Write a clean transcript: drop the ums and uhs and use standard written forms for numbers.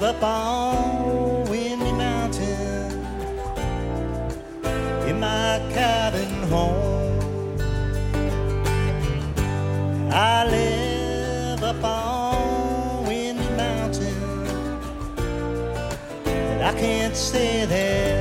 up on Windy Mountain in my cabin home. I live up on Windy Mountain, and I can't stay there